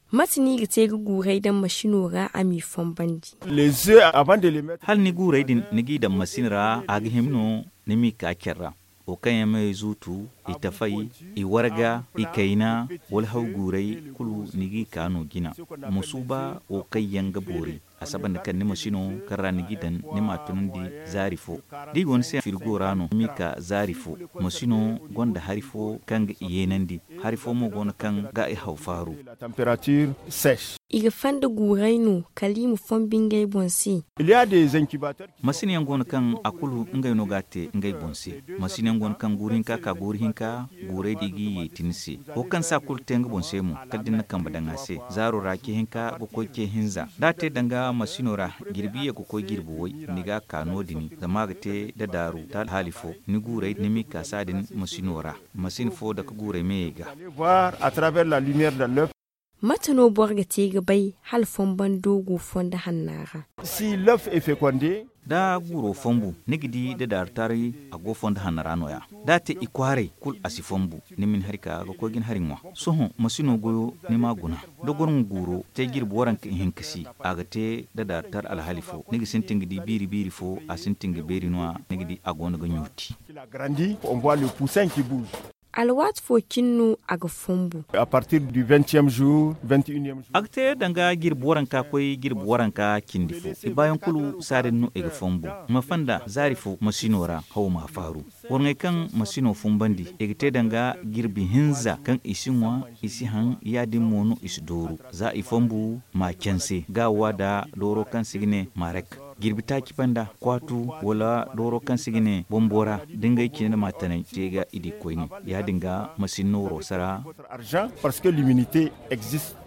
matini ga te gurai dan mashinora a mi bandi. Hal ni gurai din nigi da masinra a gihimno nimi ka kerra. O kan ya mai zutu itafai iwarga ikaina wal hau gurai kulu nigi kano gina musuba o kai yanga bori asaban da kan nima shino karra nigi dan nima tunun di zarifo di gon se firgo rano mika zarifo musino gonda harifo kan ga iyenandi harifo mo gon kan ga i hau faru iga fanda gurai no kalimu fombingai bonsi masini yan gon kan akulu ngai no gate ngai bonsi masini yan gon kan gurin ka gurin ka gurai digi yetinse o kan sa kultenga bonse mu kadin na kan badanga se zaro raki hinka go koke hinza date danga masinora girbiye ko koy girbo woy niga kano dini zama gate da daru ta halifo ni gurai nimi ka sadin masinora masin fo da ka gurai mega voir à travers la lumière de l'œuf. Matano borga tega bai halfon bandogo fonda hannara. Si l'œuf est fécondé, da guro fombu nigidi da dartari a go fonda hannara noya da te ikware kul asifombu nimin harika ga kogin harinwa soho masino goyo ni maguna dogon guro te girbo waranka hinkasi aga te da dartar alhalifo nigi sintingidi biri fo a sintingi beri noa nigidi agona ga nyoti. il a grandi, on voit le poussin qui bouge. Alwat fo kinnu aga fombu. À partir du 20e jour, 21e jour. Akte danga girbo waranka koy girbo waranka kindifo ibayan kulu sare no ega fombu mafanda zarifo masinora hawma faru worngai kan masino fumbandi egte danga girbi hinza kan isinwa isihan yadin mono isdoru za ifombu ma kense ga wada doro kan signe marek girbi taki panda kwatu wala doro kan sigine bombora dinga kine matane tega idi koyni ya dinga masinoro sara Votre argent parce que l'immunité existe.